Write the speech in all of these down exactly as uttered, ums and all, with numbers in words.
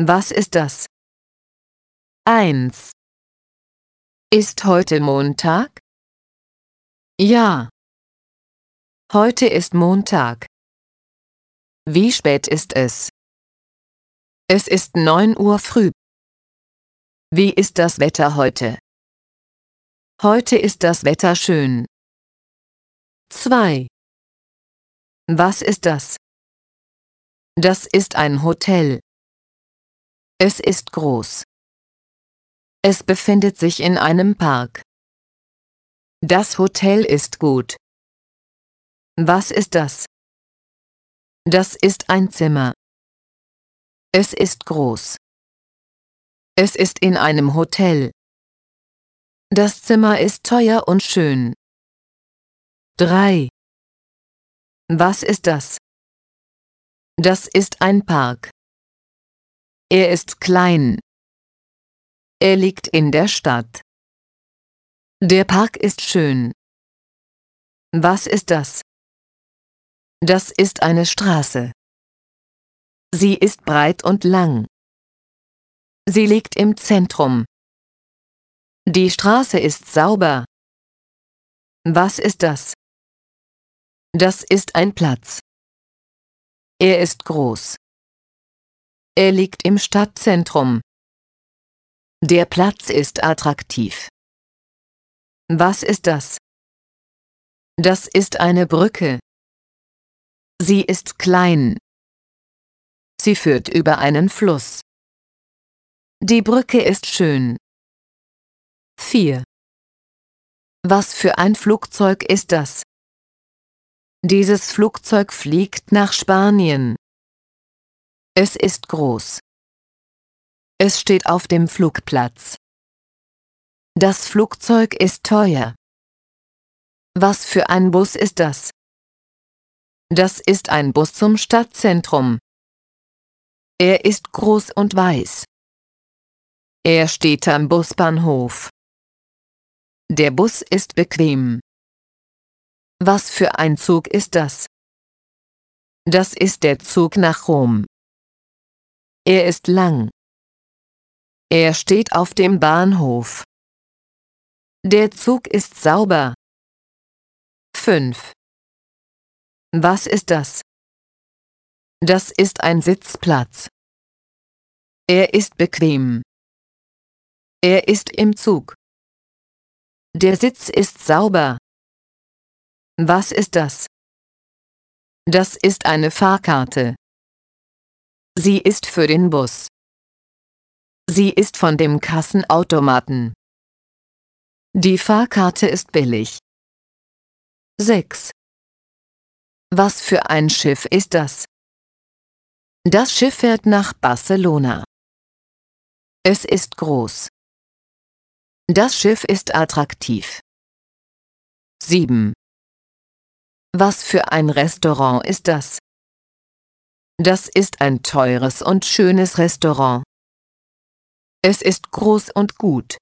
Was ist das? eins. Ist heute Montag? Ja. Heute ist Montag. Wie spät ist es? Es ist neun Uhr früh. Wie ist das Wetter heute? Heute ist das Wetter schön. zwei. Was ist das? Das ist ein Hotel. Es ist groß. Es befindet sich in einem Park. Das Hotel ist gut. Was ist das? Das ist ein Zimmer. Es ist groß. Es ist in einem Hotel. Das Zimmer ist teuer und schön. drei. Was ist das? Das ist ein Park. Er ist klein. Er liegt in der Stadt. Der Park ist schön. Was ist das? Das ist eine Straße. Sie ist breit und lang. Sie liegt im Zentrum. Die Straße ist sauber. Was ist das? Das ist ein Platz. Er ist groß. Er liegt im Stadtzentrum. Der Platz ist attraktiv. Was ist das? Das ist eine Brücke. Sie ist klein. Sie führt über einen Fluss. Die Brücke ist schön. vier. Was für ein Flugzeug ist das? Dieses Flugzeug fliegt nach Spanien. Es ist groß. Es steht auf dem Flugplatz. Das Flugzeug ist teuer. Was für ein Bus ist das? Das ist ein Bus zum Stadtzentrum. Er ist groß und weiß. Er steht am Busbahnhof. Der Bus ist bequem. Was für ein Zug ist das? Das ist der Zug nach Rom. Er ist lang. Er steht auf dem Bahnhof. Der Zug ist sauber. fünf. Was ist das? Das ist ein Sitzplatz. Er ist bequem. Er ist im Zug. Der Sitz ist sauber. Was ist das? Das ist eine Fahrkarte. Sie ist für den Bus. Sie ist von dem Kassenautomaten. Die Fahrkarte ist billig. sechs. Was für ein Schiff ist das? Das Schiff fährt nach Barcelona. Es ist groß. Das Schiff ist attraktiv. sieben. Was für ein Restaurant ist das? Das ist ein teures und schönes Restaurant. Es ist groß und gut.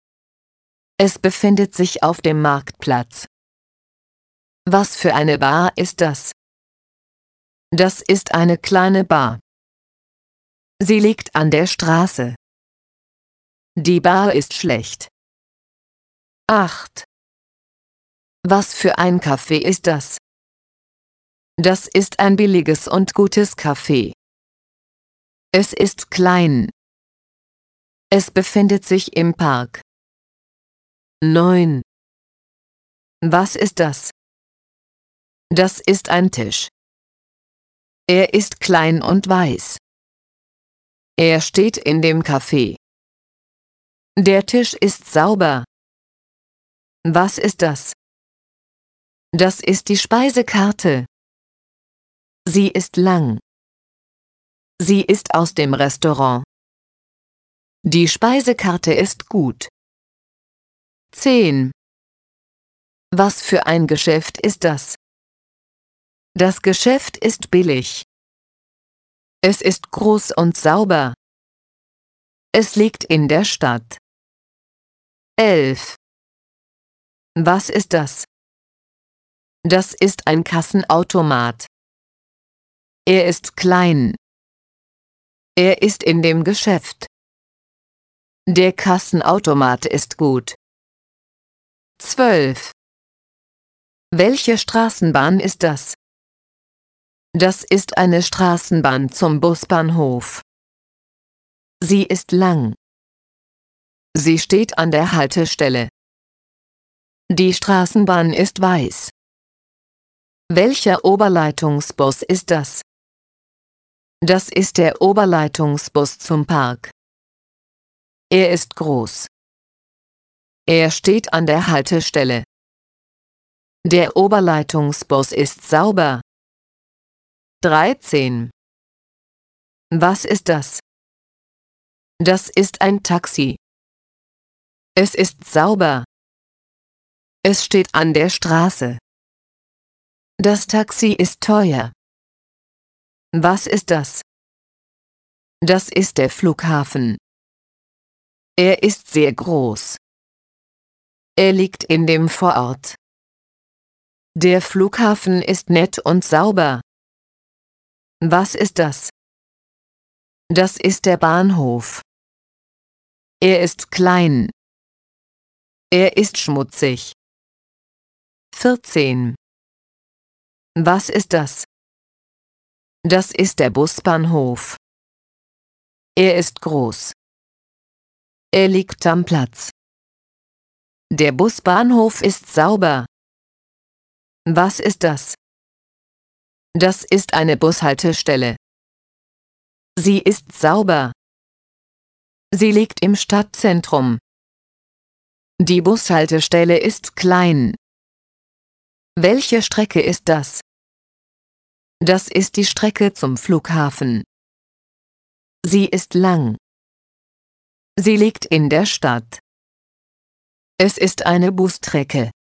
Es befindet sich auf dem Marktplatz. Was für eine Bar ist das? Das ist eine kleine Bar. Sie liegt an der Straße. Die Bar ist schlecht. acht. Was für ein Kaffee ist das? Das ist ein billiges und gutes Kaffee. Es ist klein. Es befindet sich im Park. neun. Was ist das? Das ist ein Tisch. Er ist klein und weiß. Er steht in dem Café. Der Tisch ist sauber. Was ist das? Das ist die Speisekarte. Sie ist lang. Sie ist aus dem Restaurant. Die Speisekarte ist gut. zehn. Was für ein Geschäft ist das? Das Geschäft ist billig. Es ist groß und sauber. Es liegt in der Stadt. elf. Was ist das? Das ist ein Kassenautomat. Er ist klein. Er ist in dem Geschäft. Der Kassenautomat ist gut. zwölf. Welche Straßenbahn ist das? Das ist eine Straßenbahn zum Busbahnhof. Sie ist lang. Sie steht an der Haltestelle. Die Straßenbahn ist weiß. Welcher Oberleitungsbus ist das? Das ist der Oberleitungsbus zum Park. Er ist groß. Er steht an der Haltestelle. Der Oberleitungsbus ist sauber. dreizehn. Was ist das? Das ist ein Taxi. Es ist sauber. Es steht an der Straße. Das Taxi ist teuer. Was ist das? Das ist der Flughafen. Er ist sehr groß. Er liegt in dem Vorort. Der Flughafen ist nett und sauber. Was ist das? Das ist der Bahnhof. Er ist klein. Er ist schmutzig. vierzehn. Was ist das? Das ist der Busbahnhof. Er ist groß. Er liegt am Platz. Der Busbahnhof ist sauber. Was ist das? Das ist eine Bushaltestelle. Sie ist sauber. Sie liegt im Stadtzentrum. Die Bushaltestelle ist klein. Welche Strecke ist das? Das ist die Strecke zum Flughafen. Sie ist lang. Sie liegt in der Stadt. Es ist eine Busstrecke.